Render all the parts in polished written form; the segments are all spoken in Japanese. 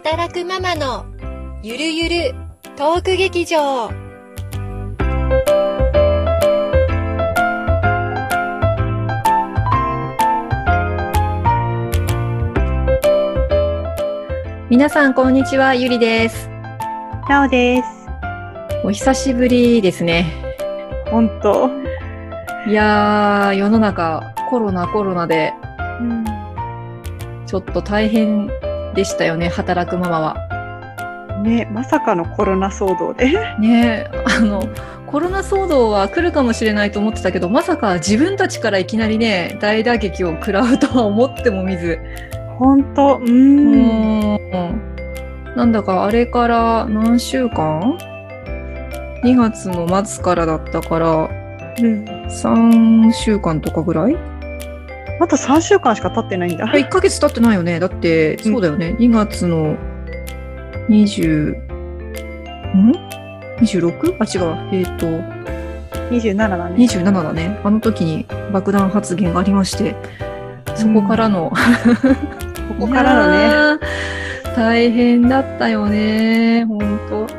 働くママのゆるゆるトーク劇場。皆さんこんにちは、ゆりです。 なおです。 お久しぶりですね。 本当。 いやー、世の中コロナで、ちょっと大変でしたよね、働くママは。 ね、まさかのコロナ騒動で。 ね、コロナ騒動は来るかもしれないと思ってたけど、まさか自分たちからいきなりね、大打撃を食らうとは思ってもみず。 本当。 なんだかあれから何週間 ?2 月の末からだったから、3週間とかぐらい？ まだ3週間しか経ってないんだ。 1ヶ月経ってないよね。だって、そうだよね。2月の26? あ、違う。 27だね。 27だね。あの時に爆弾発言がありまして、そこからの、 ここからのね。 大変だったよね。ほんと。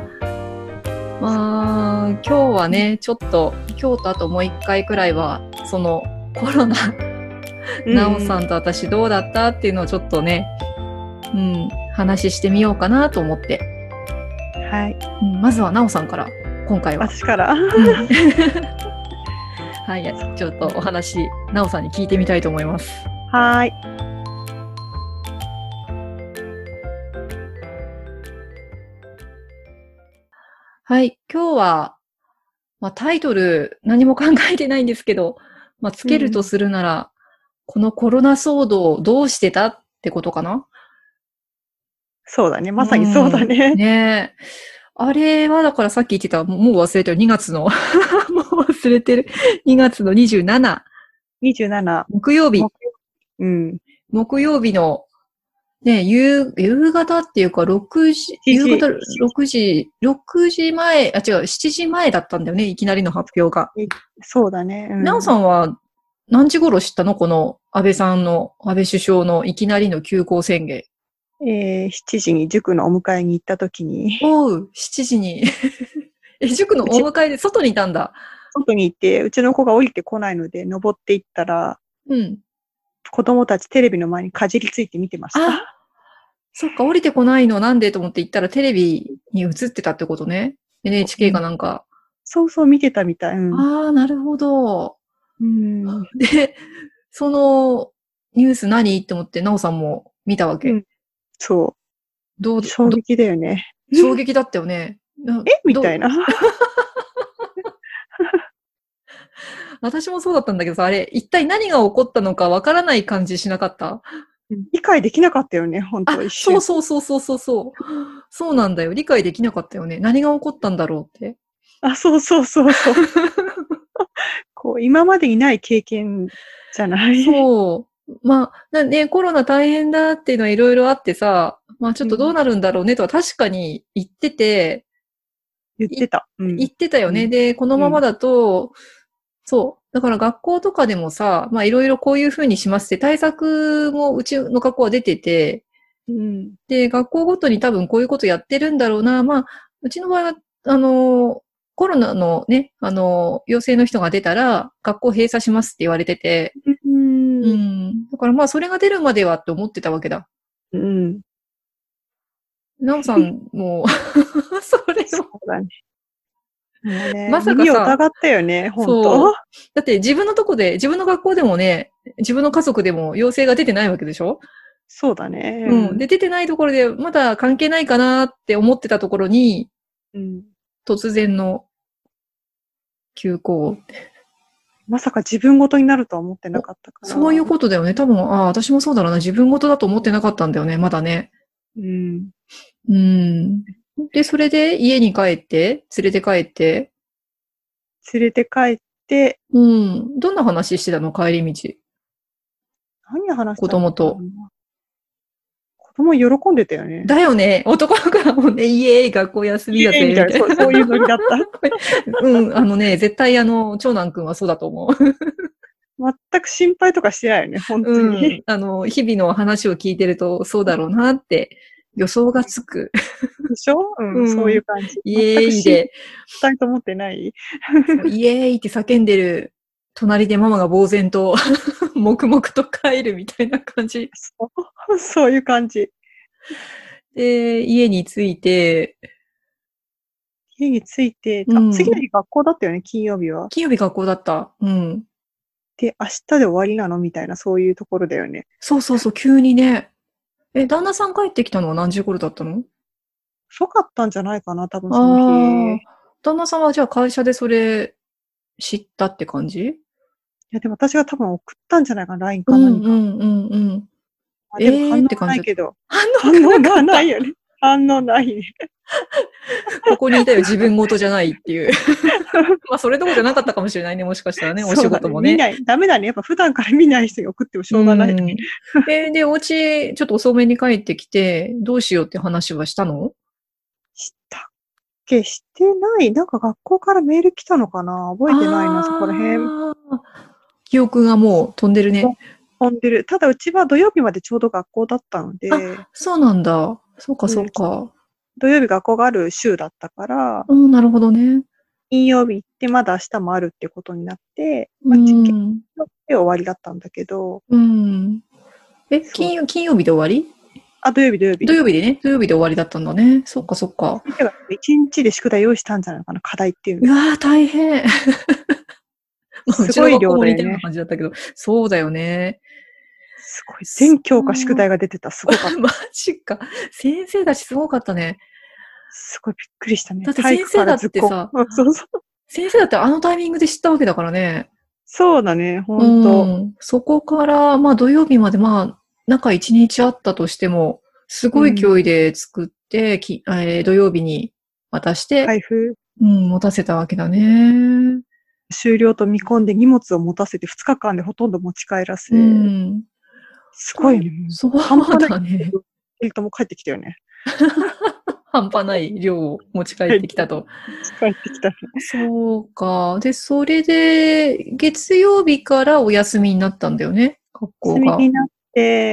まあ、今日はね、ちょっと、今日とあともう1回くらいは、そのコロナ、なおさんと私どうだったっていうのをちょっとね、話してみようかなと思って。 はい。 まずはなおさんから、今回は。 私から。 はい、ちょっとお話、なおさんに聞いてみたいと思います。 はい。 はい、今日は、タイトル何も考えてないんですけど、つけるとするなら、このコロナ騒動どうしてたってことかな？ そうだね。まさにそうだね。 ねえ。あれはだからさっき言ってた、もう忘れてる2月の、もう忘れてる。2月の27。 27。 木曜日。 木曜日の、ね、夕方っていうか、夕方6時前、違う、7時前だったんだよね、いきなりの発表が。 そうだね。 なおさんは何時頃知ったの？この安倍首相のいきなりの休校宣言。 7時に塾のお迎えに行った時に。 7時に。塾のお迎えで外にいたんだ。 外に行って、うちの子が降りてこないので、登っていったら、子供たちテレビの前にかじりついて見てました。 そっか、降りてこないのなんでと思って行ったらテレビに映ってたってことね。NHK かなんか。 そうそう、見てたみたい。 なるほど。で、そのニュース何って思って、なおさんも見たわけ。 そう。衝撃だよね。 衝撃だったよね。 みたいな。 私もそうだったんだけどさ、あれ、一体何が起こったのかわからない感じしなかった？ 理解できなかったよね、本当一瞬。 そう。そうなんだよ。理解できなかったよね。何が起こったんだろうって。 そう。こう、今までにない経験じゃない？ そう。コロナ大変だっていうのはいろいろあってさ、ちょっとどうなるんだろうねとは確かに言ってて、 言ってたよね。で、このままだと、そう。だから学校とかでもさ、いろいろこういう風にしますって対策もうちの学校は出てて、で、学校ごとに多分こういうことやってるんだろうな。うちの場合は、コロナのね、陽性の人が出たら、学校閉鎖しますって言われてて、だからそれが出るまではって思ってたわけだ。なおさんも、それを。 そうだね。もうね、 まさかさ、 耳を疑ったよね、本当。 だって自分の学校でもね、自分の家族でも陽性が出てないわけでしょ？ そうだね。 で、出てないところで、まだ関係ないかなって思ってたところに、突然の休校。 まさか自分ごとになるとは思ってなかったから。 そういうことだよね。多分、私もそうだろうな。自分ごとだと思ってなかったんだよね、まだね。で、それで家に連れて帰って。どんな話してたの？帰り道。 何話したの？ 子供と。 子供喜んでたよね。 だよね。男の子だもんね。学校休みだぜ。みたいな。 そういうノリだった。 絶対長男くんはそうだと思う。 全く心配とかしてないよね、本当に。 日々の話を聞いてるとそうだろうなって予想がつく。 でしょ？うん、そういう感じ。 イエーイで。 二人と思ってない？ イエーイって叫んでる隣でママが呆然と黙々と帰るみたいな感じ。 そういう感じ。 で、家に着いて、 次の日学校だったよね、金曜日は。 金曜日学校だった。うん。 で、明日で終わりなのみたいな、そういうところだよね。 そうそうそう、急にね。旦那さん帰ってきたのは何時頃だったの？ 遅かったんじゃないかな、多分その日。 旦那さんはじゃあ会社でそれ知ったって感じ？いや、でも私が多分送ったんじゃないかな、LINE か何か。でも反応がないけど。反応がないよね。反応ないね。 ここにいたよ、自分事じゃないっていう。まあ、それどころじゃなかったかもしれないね、もしかしたらね、お仕事もね。 見ない。ダメだね。やっぱ普段から見ない人に送ってもしょうがない、ね。 で、お家、ちょっと遅めに帰ってきて、どうしようって話はしたの？ したっけ？してない。なんか学校からメール来たのかな？覚えてないな、そこら辺。 記憶がもう飛んでるね。 飛んでる。ただうちは土曜日までちょうど学校だったので。 そうなんだ。そうか、そうか。 土曜日学校がある週だったから。 なるほどね。 金曜日行ってまだ明日もあるってことになって、実験で終わりだったんだけど。 金曜日で終わり？ 土曜日。 土曜日でね。土曜日で終わりだったんだね。そっかそっか。 一日で宿題用意したんじゃないかな、課題っていうの。 うわー、大変。 すごい量だよね。 感じだったけど、そうだよね。 すごい。全教科宿題が出てた。すごかった。 マジか。先生たちすごかったね。 すごいびっくりしたね。 だって先生だってさ、先生だってあのタイミングで知ったわけだからね。 そうだね、ほんと。 そこから、土曜日まで中1日あったとしても、すごい勢いで作って、土曜日に渡して、 配布持たせたわけだね。 終了と見込んで荷物を持たせて2日間でほとんど持ち帰らせ。すごいね。 そうだね。 とも帰ってきたよね。 半端ない量を持ち帰ってきたと。 帰ってきた。 そうか。で、それで、月曜日からお休みになったんだよね、学校が。 お休みになって、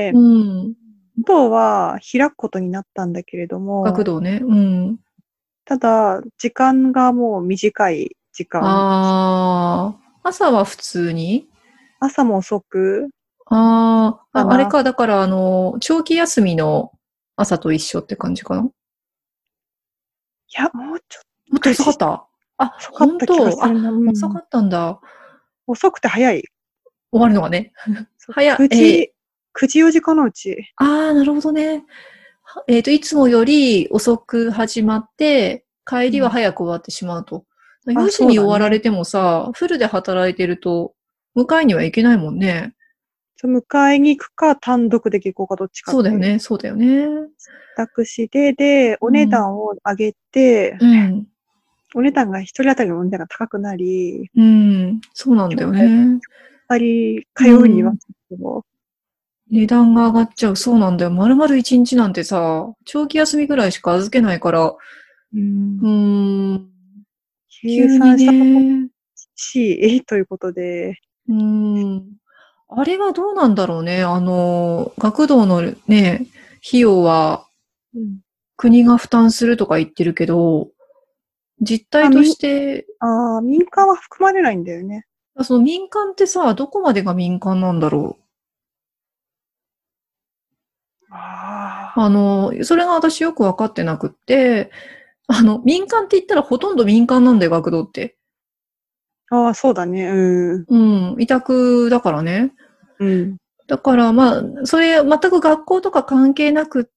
学童は開くことになったんだけれども。 学童ね。 ただ、時間がもう短い時間。 朝は普通に？ 朝も遅く。 あれか、だから長期休みの朝と一緒って感じかな？いや、もうちょっと。 もっと遅かった？本当？遅かったんだ。 遅くて早い。 終わるのがね。 早い。9時4時かな、うち。 なるほどね。いつもより遅く始まって、帰りは早く終わってしまうと。4時に終わられてもさ、フルで働いてると、迎えには行けないもんね。 迎えに行くか、単独で下校かどっちか。 そうだよね。 タクシーで、お値段を上げて、お値段が一人当たりのお値段が高くなり、 そうなんだよね。 やっぱり、通うにはちょっと、 値段が上がっちゃう。そうなんだよ。丸々1日なんてさ、長期休みぐらいしか預けないから、 計算したところ、ということで。 あれはどうなんだろうね。学童のね、費用は、国が負担するとか言ってるけど、実態として、 民間は含まれないんだよね。 その民間ってさ、どこまでが民間なんだろう。それが私よくわかってなくって、民間って言ったらほとんど民間なんだよ、学童って。 そうだね。 委託だからね。 うん。 だからそれ全く学校とか関係なくって、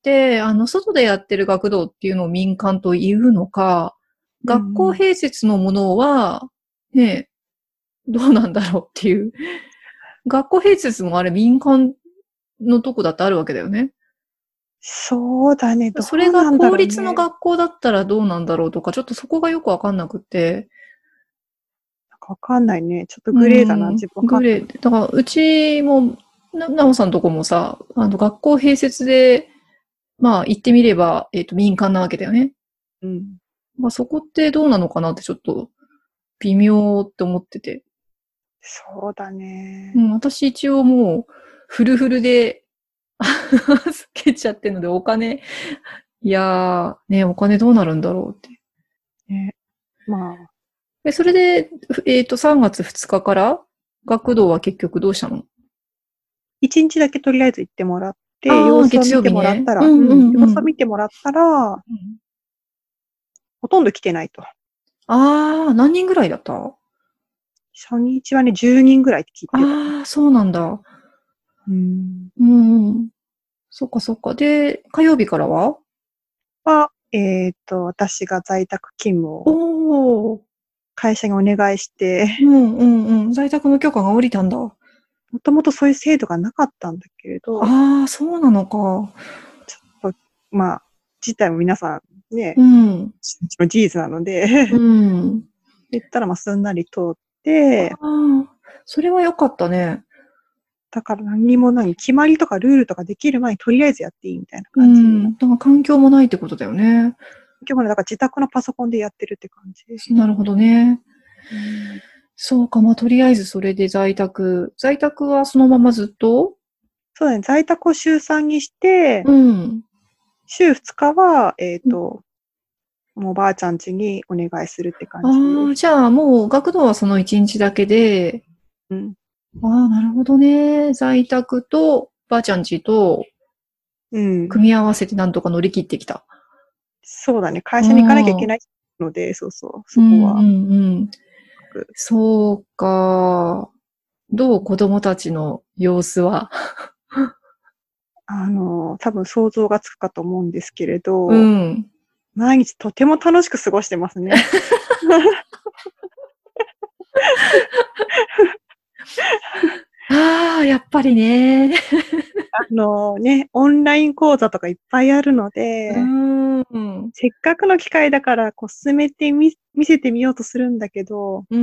外でやってる学童っていうのを民間というのか、学校併設のものは、ね、どうなんだろうっていう。学校併設もあれ民間のとこだってあるわけだよね。 そうだね。 それが公立の学校だったらどうなんだろうとか、ちょっとそこがよくわかんなくて。 わかんないね。ちょっとグレーだな、 自分グレー。だから、うちも、なおさんとこもさ、学校併設で、言ってみれば、民間なわけだよね。そこってどうなのかなってちょっと、微妙って思ってて。 そうだね。 私一応もう、フルフルで、 預けちゃってるので、お金、いやー、ね、お金どうなるんだろうって。 ね、まあ。 それで、3月2日から学童は結局どうしたの？ 1日だけとりあえず行ってもらって、 ああ、 様子を月曜日見てもらっね。 たら、 うんうんうん。 様子を見てもらったら、ほとんど来てないと。 ああ、何人ぐらいだった？ 初日はね、10人ぐらいって聞いてた。 ああ、そうなんだ。 うん。 うんうん。そっかそっか。で、火曜日からは？ 私が在宅勤務をおー。 会社にお願いして、 うんうんうん。在宅の許可が下りたんだ。 もともとそういう制度がなかったんだけれど、 ああ、そうなのか。 ちょっと、まあ、自体も皆さんね、 うん。 事実なので、 うん。 言ったらまあすんなり通って、 ああ、それは良かったね。 だから何も決まりとかルールとかできる前にとりあえずやっていいみたいなう感じになって。 ん。だから環境もないってことだよね。 今日もね、だから自宅のパソコンでやってるって感じです。 なるほどね。 うん、 そうか、まあ、とりあえずそれで在宅。在宅はそのままずっと？ そうだね、在宅を週3にして、 うん。 週2日は、もうおばあちゃん家にお願いするって感じああ、 で。 じゃあもう学童はその1日だけで、 うん。 ああ、なるほどね。在宅とばあちゃん家とうん。 組み合わせてなんとか乗り切ってきた。 そうだね、会社に行かなきゃいけないので、そうそう、そこは。 うんうんうん。そうか。どう子供たちの様子は？ 多分想像がつくかと思うんですけれうど、 ん。 毎日とても楽しく過ごしてますね。 ああ、やっぱりね。 オンライン講座とかいっぱいあるのうで、 ーん。 せっかくの機会だから、進めて見せてみようとするんだけど、 うん。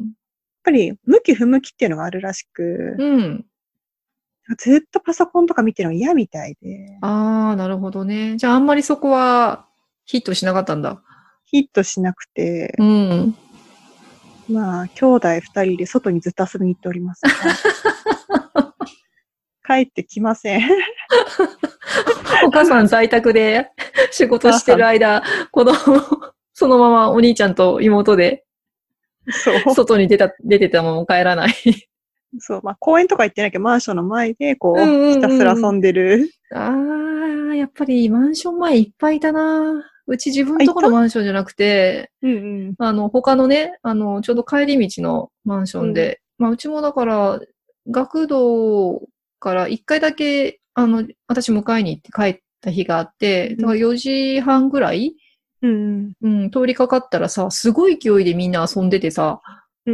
やっぱり、向き不向きっていうのがあるらしく、 うん。 ずっとパソコンとか見てるの嫌みたいで、 ああ、なるほどね。じゃああんまりそこはヒットしなかったんだ。 ヒットしなくて、 うん。 まあ、兄弟二人で外にずっと遊びに行っておりますが、帰ってきません。 お母さん在宅で仕事してる間、子供、そのままお兄ちゃんと妹でそう。 外に出てたまま帰らない。 そう。まあ、公園とか行ってなきゃマンションの前で、ひたすら遊うんうんうん。 んでる。 ああ、やっぱりマンション前いっぱいいたな。うち自分あ、いたとこのマンションじゃなくて、 うん他のね、ちょうど帰り道のマンショうん。うん。 ンで、まあ、うちもだから、学童から一回だけ、私迎えに行って帰った日があって、だから4時半ぐらい、 うんうん、通りかかったらさ、すごい勢いでみんな遊んでてさ、 うん。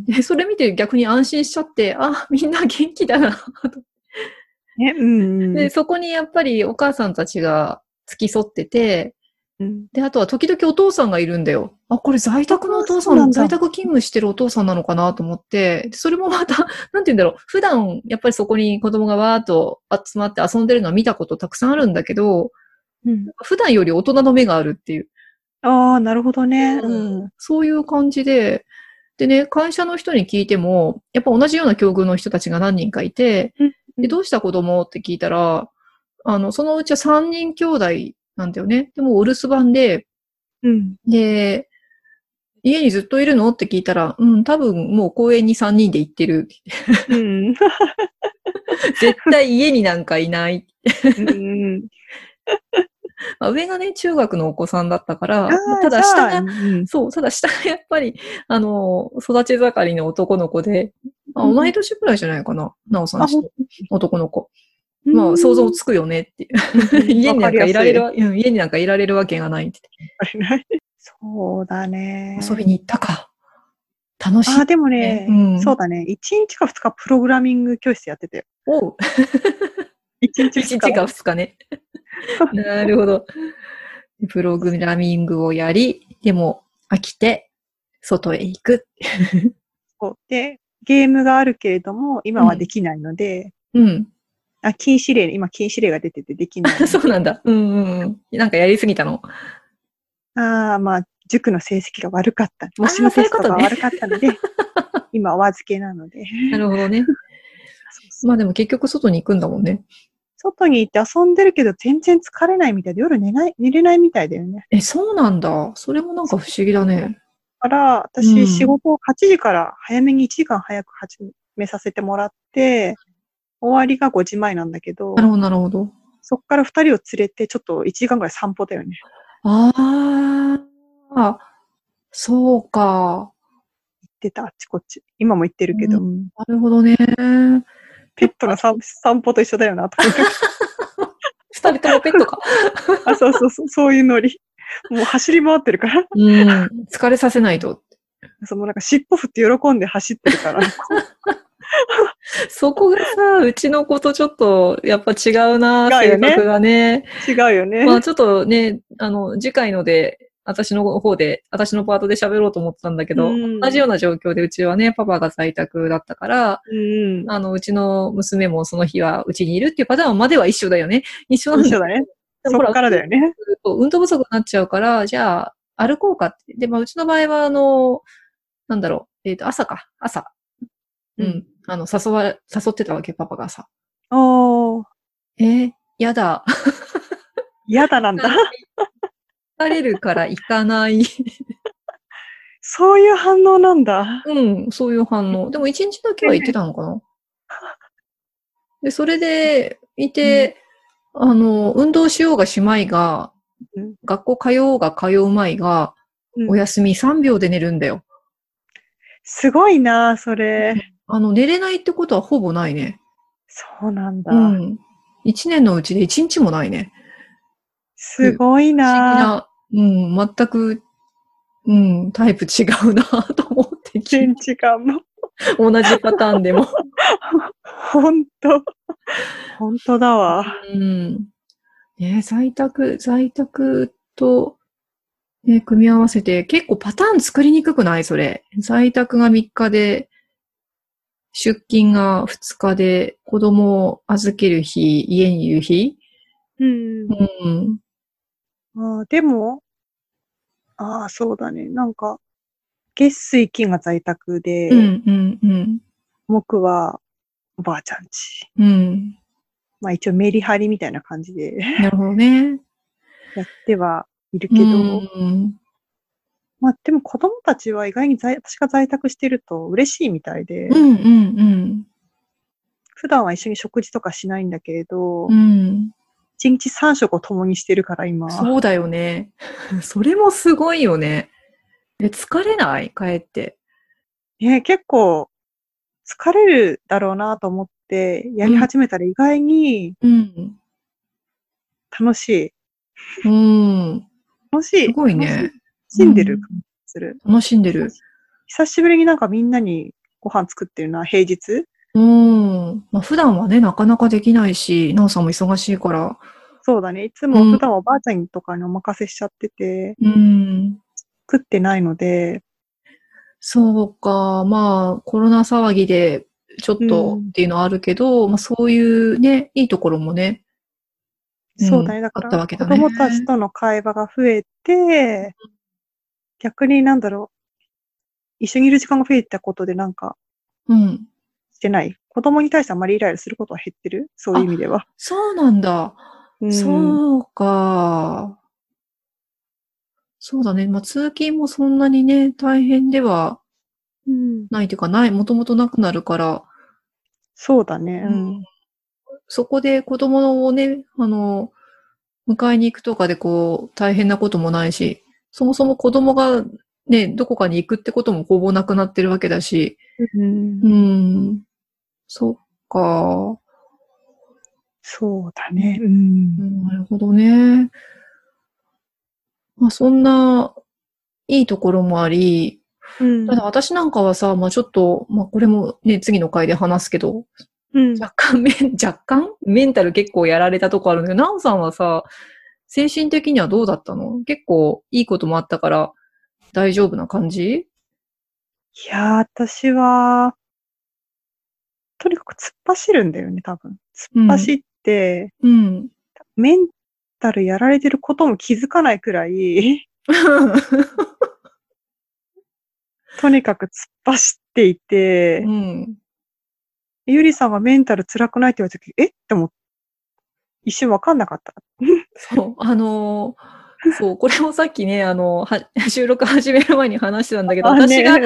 それ見て逆に安心しちゃって、あ、みんな元気だな。 ね、うんうで、 ん。 そこにやっぱりお母さんたちが付き添ってて、 うん。 で、あとは時々お父さんがいるんだよ。あ、これ在宅のお父さん、 そうなんだ。 在宅勤務してるお父さんなのかなと思って、それもまた、なんて言うんだろう。普段、やっぱりそこに子供がわーっと集まって遊んでるのは見たことたくさんあるんだけど、 うん。 普段より大人の目があるっていう。 ああ、なるほどね。うん。 そういう感じで、でね、会社の人に聞いても、やっぱ同じような境遇の人たちが何人かいて、で、どうした子供って聞いたら、そのうちは3人兄弟なんだよね。でもお留守番で、 うん。 で、家にずっといるのって聞いたら、うん、多分もう公園に3人で行ってる。 うん。 絶対家になんかいない。 うん。 まあ、上がね、中学のお子さんだったから、 ああ、 たじゃあ、 だ下が、 うん。 そう、ただ下がやっぱり、育ち盛りの男の子で、同い年くらいじゃないかな、なおさんあ、 ちと男の子。 うまあ、想像ん。 つくよねっていう。 わか家になんりやすい。 かいられる家になんかいられるわけがないって。 そうだ遊びね。 に行ったか。楽しああ、でもいね。うね、そうん。 だね。1日か2日プログラミング教室やってたよ。 おう。 1日 1 2日だ。 日か2日ね。なるほど。プログラミングをやり、でも飽きて、外へ行く。 そうで、ゲームがあるけれども、今はできないので、 うん。 今禁止令が出ててできないので。 そうなんだ。うんうんうん。なんかやりすぎたの？ まあ、塾の成績が悪かった。模試ああ、 のテそういうことね。 ストが悪かったので、今お預けなので。 なるほどね。 そうそうまあでも結局外に行くんだもんね。 外に行って遊んでるけど全然疲れないみたいで、夜寝れないみたいだよね。 そうなんだ。それもなんか不思議だね。 だから、私、仕事を8時から早めに1時間早く始めさせてもらって、終わりが5時前なんだけど、 なるほど、なるほど。 そっから2人を連れて、ちょっと1時間ぐらい散歩だよね。 ああ、そうか。 行ってた、あっちこっち。今も行ってるけど。 なるほどね。 ペットの散歩と一緒だよな、と思って。 二人ともペットか。 そうそうそう、そういうノリ。もう走り回ってるから。 疲れさせないと。 なんか尻尾振って喜んで走ってるから。 そこがさ、うちの子とちょっと、やっぱ違うな、性格がね。 違うよね。 まあちょっとね、次回ので、私のパートで喋ろうと思ってたんだけど、同じような状況でうちはね、パパが在宅だったから、うちの娘もその日はうちにいるっていうパターンまでは一緒だよね。一緒なんだ。 一緒だね。そっからだよね。 運動不足になっちゃうから、じゃあ、歩こうかって。で、まあうちの場合は、なんだろう、朝か、朝。誘ってたわけ、パパがさ。やだ。 やだなんだ。 疲れるから行かない。 そういう反応なんだ。 そういう反応。でも一日だけは行ってたのかな。で、それでいて、運動しようがしまいが、学校通おうが通うまいが、お休み3秒で寝るんだよ。 すごいな、それ。 寝れないってことはほぼないね。 そうなんだ。 1年のうちで1日もないね。 すごいな。 全く、タイプ違うなと思って全然違うもん。 同じパターンでも。 本当だわ。 在宅と、ね、組み合わせて、結構パターン作りにくくないそれ。在宅が3日で、出勤が2日で、子供を預ける日、家にいる日。 でも、そうだね。なんか、月水金が在宅で、木はおばあちゃんち。まあ一応メリハリみたいな感じで。 なるほどね。 やってはいるけど、まあでも子供たちは意外に私が在宅してると嬉しいみたいで、普段は一緒に食事とかしないんだけれど、1日3食を共にしてるから今。 そうだよね。それもすごいよね。疲れない帰って。 結構疲れるだろうなと思ってやり始めたら意外に楽しい。楽しい。 すごいね。 楽しんでる感じする。 楽しんでる。 久しぶりになんかみんなにご飯作ってるな、平日。 まあ普段はね、なかなかできないし、なおさんも忙しいから。 そうだね。いつも普段はおばあちゃんとかにお任せしちゃってて、作ってないので。 そうか。まあ、コロナ騒ぎで、ちょっとっていうのはあるけど、まあそういうね、いいところもね。 そうだね。だから、子供たちとの会話が増えて、逆になんだろう。一緒にいる時間が増えたことでなんか、してない。子供に対してあまりイライラすることは減ってる。そういう意味では。 そうなんだ。そうか。そうだね。まあ通勤もそんなにね、大変ではないというか、もともとなくなるから。 そうだね。 そこで子供をね、迎えに行くとかでこう、大変なこともないし、そもそも子供がね、どこかに行くってこともほぼなくなってるわけだし。そっか。 そうだね。 なるほどね。まあそんな、いいところもあり、ただ私なんかはさ、まあちょっと、まあこれもね、次の回で話すけど、若干メンタル結構やられたとこあるんだけど、なおさんはさ、精神的にはどうだったの？結構いいこともあったから大丈夫な感じ？ いやー、私は、とにかく突っ走るんだよね、多分。突っ走って、メンタルやられてることも気づかないくらい、とにかく突っ走っていて、ゆりさんがメンタル辛くないって言われた時、って思っ一瞬わかんなかった。 そう、そう、これもさっきね、収録始める前に話してたんだけど、私が、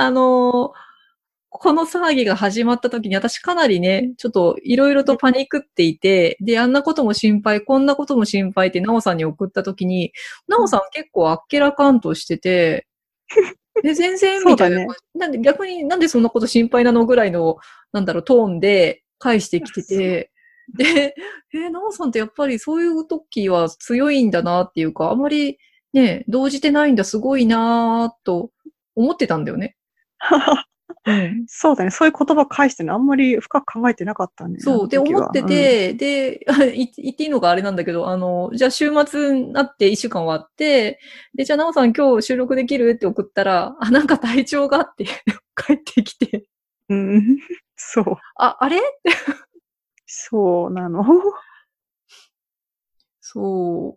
この騒ぎが始まった時に私かなりね、ちょっといろいろとパニックっていて、で、あんなことも心配、こんなことも心配ってなおさんに送った時に、なおさん結構あっけらかんとしてて、で、全然みたいな、なんで逆になんでそんなこと心配なのぐらいの、トーンで返してきてて、で、なおさんってやっぱりそういう時は強いんだなっていうか、あまりね、動じてないんだ、すごいなぁと思ってたんだよね。 うん、そうだね。そういう言葉返してね、あんまり深く考えてなかったね。 そう。で、思ってて、で、言っていいのかあれなんだけど、じゃあ週末になって一週間終わって、で、じゃあなおさん今日収録できるって送ったら、なんか体調があって帰ってきて。 うん。そう。 あれそうなの。 そう。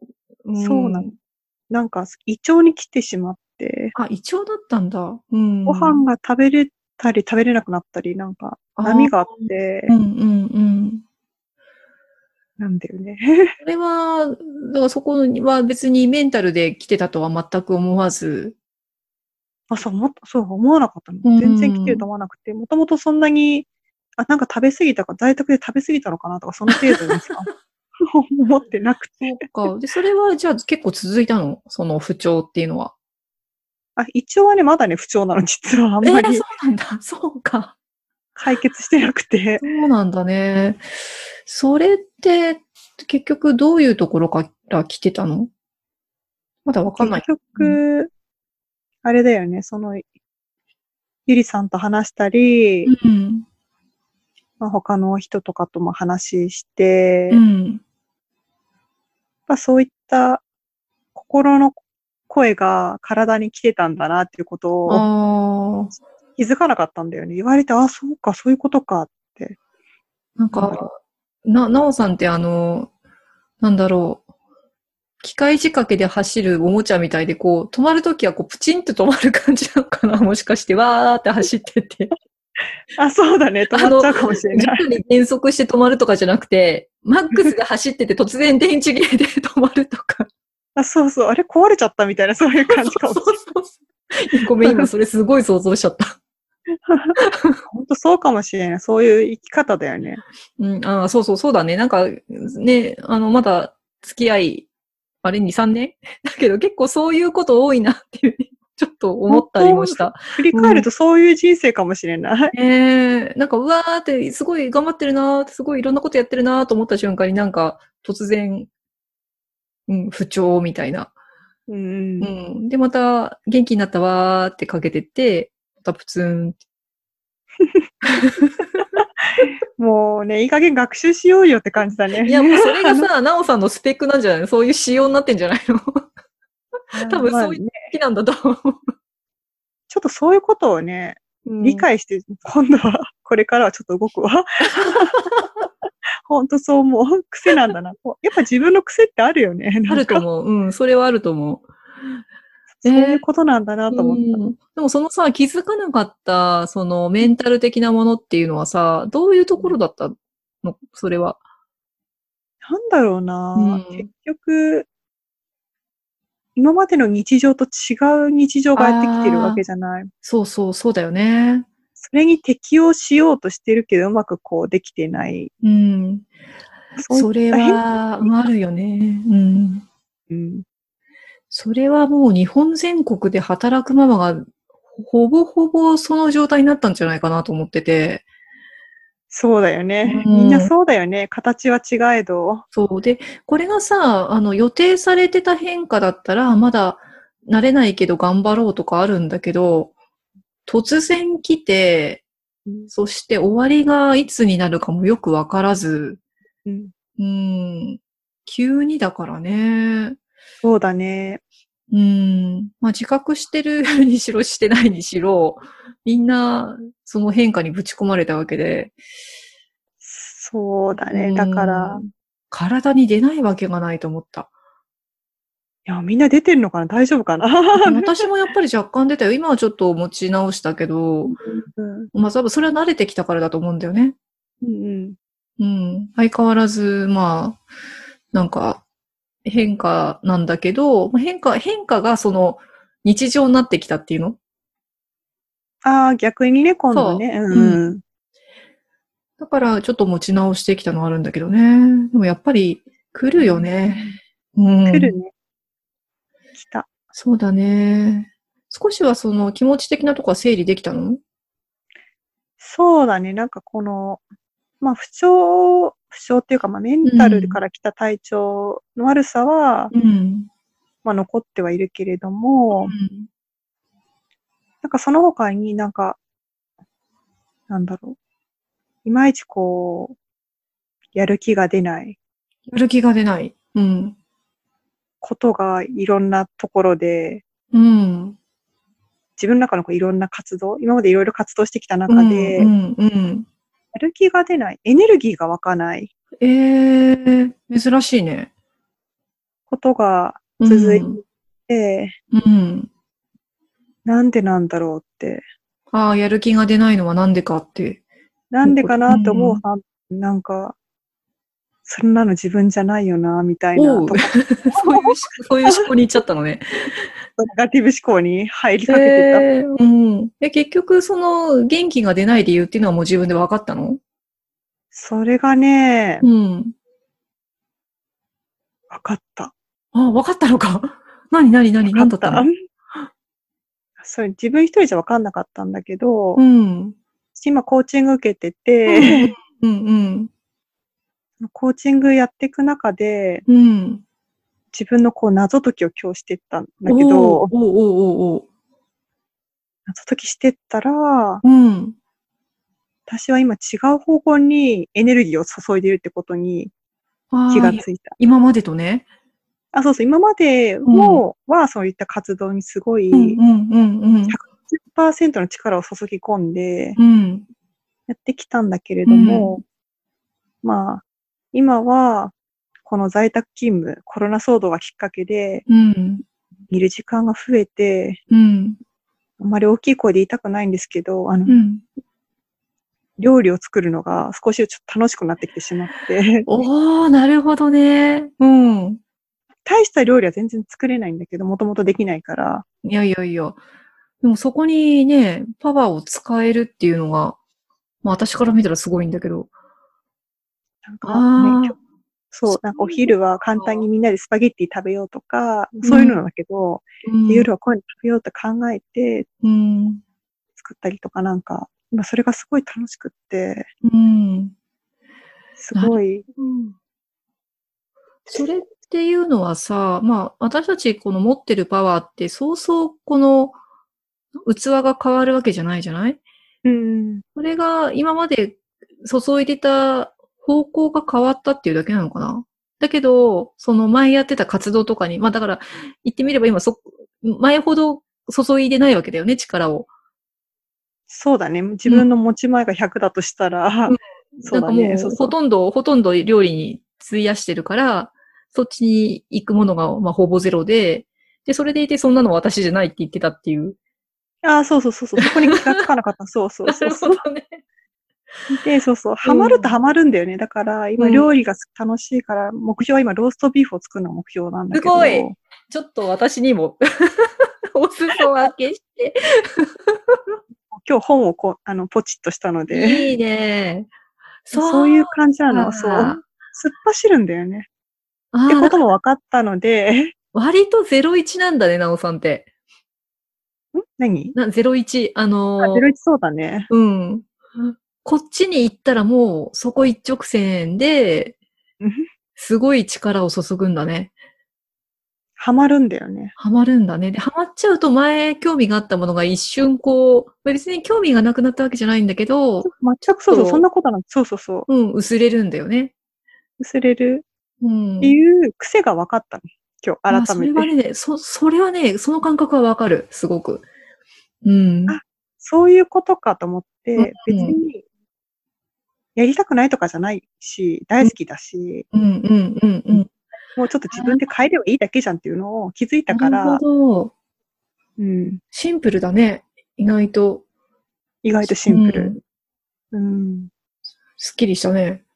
そうなの。なんか、胃腸に来てしまって。 あ、胃腸だったんだ。 ご飯が食べれたり食べれなくなったり、なんか、波があって。なんだよね。 それは、だからそこは別にメンタルで来てたとは全く思わず。 そう思わなかったの。全然来てると思わなくて、もともとそんなに、なんか食べ過ぎたか、在宅で食べ過ぎたのかなとか、その程度にさ、思ってなくて。 そうか。で、それはじゃあ結構続いたの？その不調っていうのは。 一応はね、まだね、不調なの、実はあんまり。 そうなんだ。そうか。 解決してなくて。 そうなんだね。それって、結局どういうところから来てたの？まだわかんない。 結局、あれだよね、ゆりさんと話したり、他の人とかとも話して、そういった心の声が体に来てたんだなっていうことを気づかなかったんだよね。言われて、そうか、そういうことかって。 なんか、なおさんってなんだろう。機械仕掛けで走るおもちゃみたいで、こう、止まるときはこう、プチンって止まる感じなのかな？もしかして、わーって走ってて。 そうだね。止まっちゃうかもしれない。 軸に減速して止まるとかじゃなくて、マックスで走ってて突然電池切れで止まるとか。 そうそう。あれ壊れちゃったみたいな、そういう感じかもしれない。 ごめん、今それすごい想像しちゃった。 本当そうかもしれない。そういう生き方だよね。 そうだね。なんか、ね、まだ付き合い、あれ、2、3年だけど結構そういうこと多いなっていう、ちょっと思ったりもした。 振り返るとそういう人生かもしれない。 なんか、うわーって、すごい頑張ってるなーって、すごいいろんなことやってるなーと思った瞬間になんか、突然、不調みたいな。で、また、元気になったわーってかけてって、またプツンって。 もうね、いい加減学習しようよって感じだね。 いや、もうそれがさ、なおさんのスペックなんじゃないの？そういう仕様になってんじゃないの？多分そういう好きなんだと思う。 ちょっとそういうことをね、理解して、今度は、これからはちょっと動くわ。ほんとそう思う。癖なんだな。やっぱ自分の癖ってあるよね。 あると思う。それはあると思う。 そういうことなんだなと思った。 でもそのさ、気づかなかった、そのメンタル的なものっていうのはさ、どういうところだったの？それは。 なんだろうな、結局、今までの日常と違う日常がやってきてるわけじゃない。 そうだよね。 それに適応しようとしてるけど、うまくこうできてない。 それは、あるよね。それはもう日本全国で働くママがほぼほぼその状態になったんじゃないかなと思ってて。 そうだよね。みんなそうだよね。形は違えど。 そう。で、これがさ、予定されてた変化だったら、まだ慣れないけど頑張ろうとかあるんだけど、突然来て、そして終わりがいつになるかもよくわからず、急にだからね。 そうだね。 自覚してるにしろしてないにしろ、みんなその変化にぶち込まれたわけで。 そうだね。だから。 体に出ないわけがないと思った。 いや、みんな出てるのかな？大丈夫かな？ 私もやっぱり若干出たよ。今はちょっと持ち直したけど、多分それは慣れてきたからだと思うんだよね。 うん。相変わらず、まあ、なんか、変化なんだけど、変化がその、日常になってきたっていうの？ ああ、逆にね、今度そね。 う。うん。 うん。 だから、ちょっと持ち直してきたのはあるんだけどね。でもやっぱり、来るよね。うん。 来るね。来た。 そうだね。少しはその気持ち的なとこは整理できたの？ そうだね。なんかこの、まあ不調っていうか、まあメンタルから来た体調の悪さは、 うん。 まあ残ってはいるけれども、 うん。 なんかその他になんか、なんだろう。いまいちこう、やる気が出ないやる気が出ない。うん。 ことがいろんなところで、 うん。 自分の中のこういろんな活動、今までいろいろ活動してきたうん。 中で、 うん。うん。 やる気が出ない、エネルギーが湧かない珍しいね。 ことがう続いん。 て、 うん。 なんでなんだろうって、 ああ、やる気が出ないのはなんでかってなんでかいうこと。うなって思うん。 なんか、そんなの自分じゃないよな、みたいなおう。 とこ、 そういう思考に行っちゃったのね。 ネガティブ思考に入りかけてた。 うん。結局、その、元気が出ない理由っていうのはもう自分で分かったの？ それがね、 うん。 わかった。 あ、分かったのか。何だったの？ わかった。それ自分一人じゃわかんなかったんだけど、 うん。 今コーチング受けてうん、 て、 うん、うん。 コーチングやっていく中で、 うん。 自分のこう謎解きを今日してったんだけおー、 ど、 おー。 謎解きしてったら、 うん。 私は今違う方向にエネルギーを注いでいるってことに気ああ、 がついた。 今までとね。 あ、そうそう、今までうん。 はそういった活動にすごうん、 いうん、うん、うん。 110%の力を注ぎ込んでうん。 やってきたんだけれうん。 ども、まあ、今はこの在宅勤務、コロナ騒動がきっかけで、 うん。 いる時間が増えて、 うん。 あんまり大きい声で言いたくないんですけど、 うん。 料理を作るのが少しちょっと楽しくなってきてしまって、 おー、なるほどね。うん。 大した料理は全然作れないんだけど、もともとできないから。 いやいやいや。でもそこにね、パワーを使えるっていうのが、まあ私から見たらすごいんだけど。 なんかね、 ああ、 そう、なんかおそういうこ昼は簡単にとか。 みんなでスパゲッティ食べようとか、 うん。 そういうのなんだけど、 うん。 夜はこういうの食べようと考えてうん。 作ったりとかなんか、今それがすごい楽しくって、 うん。 すなるごい、 ほど。それっていうのはさ、まあ、私たちこの持ってるパワーって、そうそうこの器が変わるわけじゃないじゃない？ うん、 それが今まで注いでた方向が変わったっていうだけなのかな？だけど、その前やってた活動とかに、まあだから、言ってみれば今前ほど注いでないわけだよね、力を。 そうだね。自うん。 分の持ち前が100だとしたら、 うん。なんそうだね、そうかもう、 そう。 ほとんど料理に費やしてるから、そっちに行くものが、まあ、ほぼゼロで、で、それでいて、そんなの私じゃないって言ってたっていう。 ああ、そうそうそうそう、そこに気がつかなかった。そうそうなるほそうそう。 どね。 で、そうそう、 うハマるとハん。 マるんだよね。だから今うん。 料理が楽しいから、目標は今ローストビーフを作るのが目標なんだすごい。 けど、 ちょっと私にもお裾分けして。 今日本をポチッとしたので、 いいね。そうそういう感じなの。そう。 か。 突っ走るんだよね。ってああ、だからことも分かったので、 割と01なんだね、なおさんって。 何 01。 あ、01そうだね。 うん。こっちに行ったらもうそこ一直線で、すごい力を注ぐんだね。 ハマるんだよね。 ハマるんだね。で、ハマっちゃうと前興味があったものが一瞬こう、別に興味がなくなったわけじゃないんだけど、ちょっ全くそうそう、そんと、 なことなく、そうそうそう。 うん、薄れるんだよね。 薄れるってうん。 いう癖が分かったの。今日改そめて。 れはね、それはね、その感覚はわかる。すごく。うん。 あ、そういうことかと思っうん。 て、別にやりたくないとかじゃないし、 うん。 大好きだし、 うん。うん。うん。うん。 もうちょっと自分で変えればいいだけじゃんっていうのを気づいたなるほから、 ど。 うん、 シンプルだね。意外と。 意外とシンプル。 うん。 うん、 すっきりしたね。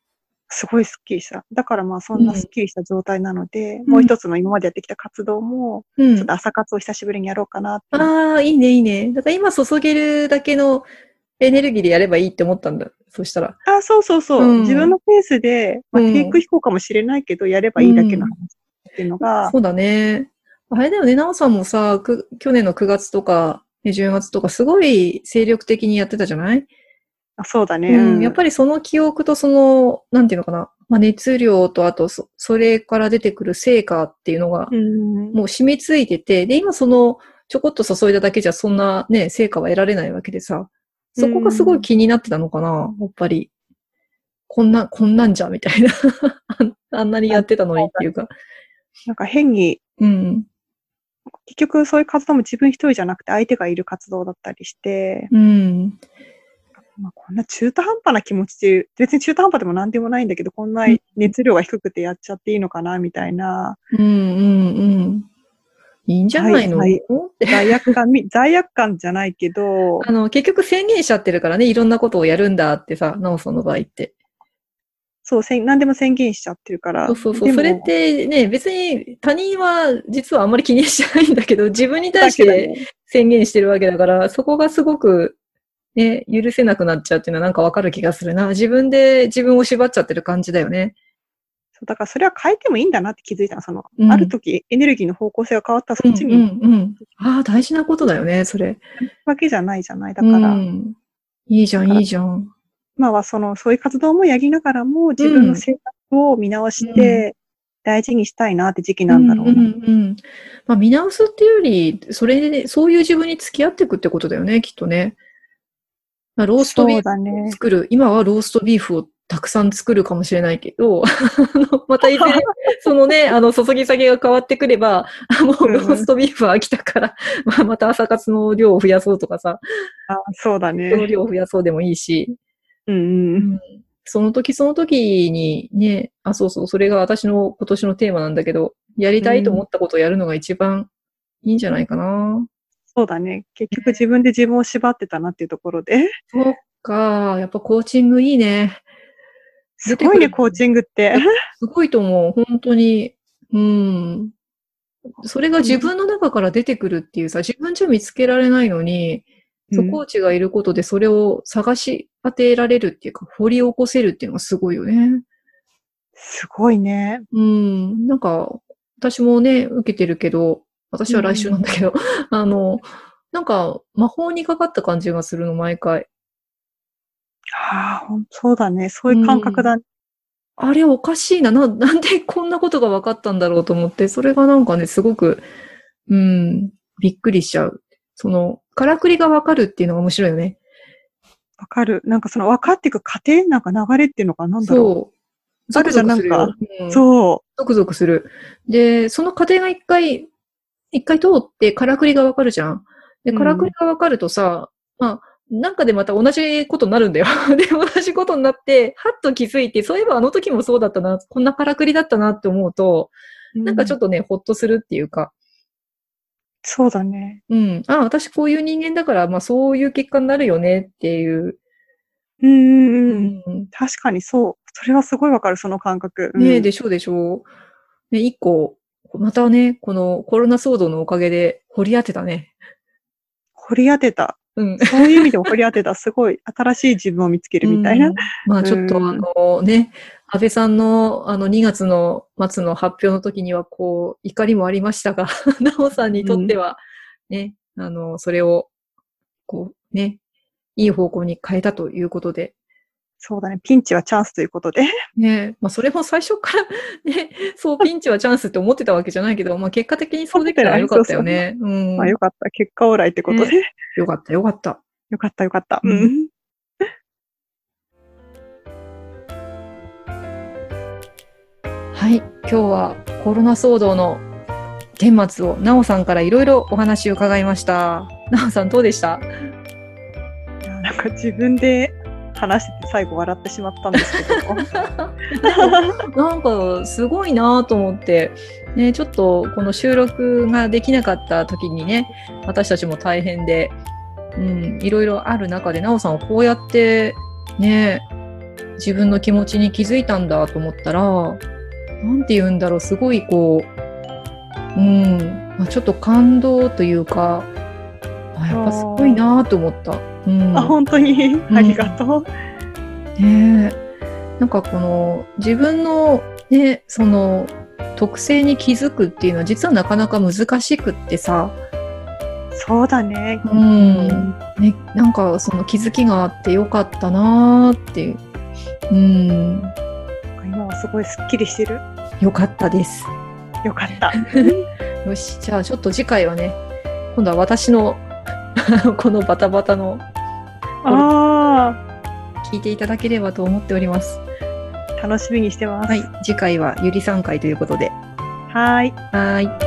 すごいスッキリした。だからまあそんなスッキリした状態なので、もう一つの今までやってきた活動も、ちょっと朝活を久しぶりにやろうかなって。 ああ、いいね、いいね。だから今注げるだけのエネルギーでやればいいって思ったんだ。そしたら。 そうそうそう。自分のペースで、低空飛行かもしれないけど、やればいいだけの話っていうのが。 そうだね。あれだよね、なおさんもさ、去年の9月とか、10月とか、すごい精力的にやってたじゃない？ そうだね。 やっぱりその記憶となんていうのかな。熱量と、あとそれから出てくる成果っていうのが、もう染みついてて、で、今ちょこっと注いだだけじゃそんなね、成果は得られないわけでさ、そこがすごい気になってたのかな、やっぱり。こんなんじゃ、みたいな。あんなにやってたのにっていうか。 なんか変に、結局そういう活動も自分一人じゃなくて相手がいる活動だったりして、こんな中途半端な気持ちで、別に中途半端でも何でもないんだけど、こんな熱量が低くてやっちゃっていいのかな、みたいな。 いいんじゃないの？ 罪悪感じゃないけど。 結局宣言しちゃってるからね、いろんなことをやるんだってさ、なおさんの場合って。 そう、何でも宣言しちゃってるから。 そう。それってね、別に他人は実はあんまり気にしてないんだけど、自分に対して宣言してるわけだから、そこがすごくね、許せなくなっちゃうっていうのはなんかわかる気がするな。自分で自分を縛っちゃってる感じだよね。 そう、だからそれは変えてもいいんだなって気づいたの。ある時エネルギーの方向性が変わったらそっちに。 大事なことだよね、それ。 わけじゃないじゃない。だから。 いいじゃん、いいじゃん。 今はそういう活動もやりながらも自分の生活を見直して大事にしたいなって時期なんだろうな。 見直すっていうより、そういう自分に付き合っていくってことだよね、きっとね。ローストビーフを作る。今はローストビーフをたくさん作るかもしれないけど、またいずれ、注ぎ下げが変わってくれば、もうローストビーフは飽きたから、また朝活の量を増やそうとかさ。 そうだね。 その量を増やそうでもいいし。その時その時にね、それが私の今年のテーマなんだけど、やりたいと思ったことをやるのが一番いいんじゃないかな。 そうだね。結局自分で自分を縛ってたなっていうところで。 そっか。やっぱコーチングいいね。 すごいね、コーチングって。 すごいと思う。本当に。それが自分の中から出てくるっていうさ、自分じゃ見つけられないのに、コーチがいることでそれを探し当てられるっていうか、掘り起こせるっていうのがすごいよね。 すごいね。 なんか、私もね、受けてるけど、私は来週なんだけど、なんか、魔法にかかった感じがするの、毎回。 そうだね。そういう感覚だね。 あれおかしいな。なんでこんなことが分かったんだろうと思って、それがなんかね、すごく、びっくりしちゃう。からくりが分かるっていうのが面白いよね。 分かる。なんか分かっていく過程なんか流れっていうのかなんだろう。そう。 ゾクゾクするよ。 そう。 ゾクゾクする。で、その過程が一回通ってからくりが分かるじゃん。で、からくりが分かるとさ、なんかでまた同じことになるんだよ。で、同じことになって、はっと気づいて、そういえばあの時もそうだったな、こんなからくりだったなって思うと、なんかちょっとね、ほっとするっていうか。 そうだね。 私こういう人間だから、そういう結果になるよねっていう。 確かにそう。それはすごいわかる、その感覚。 ねえ、でしょ。ね、一個、またね、このコロナ騒動のおかげで掘り当てたね。 掘り当てた。そういう意味でも掘り当てた。すごい新しい自分を見つけるみたいな。 ちょっとね、安倍さんの2月の末の発表の時には怒りもありましたが、なおさんにとっては、ね、それを、いい方向に変えたということで。 そうだね。ピンチはチャンスということで。 ね、それも最初からね、ピンチはチャンスって思ってたわけじゃないけど、結果的にそうできたらよかったよね。 よかった。結果オーライってことで。 よかった。 よかった。 はい。今日はコロナ騒動の顛末をなおさんからいろいろお話を伺いました。なおさんどうでした？ なんか自分で話してて最後笑ってしまったんですけどなんかすごいなと思って、ね、ちょっとこの収録ができなかった時にね、私たちも大変で、いろいろある中でなおさんはこうやってね、 自分の気持ちに気づいたんだと思ったら、なんて言うんだろう、すごいこう、ちょっと感動というか、やっぱすごいなと思った。 本当にありがとう。 なんかこの自分のね、その特性に気づくっていうのは実はなかなか難しくってさ。 そうだね。 ね、なんかその気づきがあってよかったなーっていう。 今はすごいスッキリしてる。 よかったです。 よかった。 よし、じゃあちょっと次回はね、今度は私のこのバタバタの聞いていただければと思っております。 楽しみにしてます。 はい、次回はゆりさん会ということで。 はい。 はい。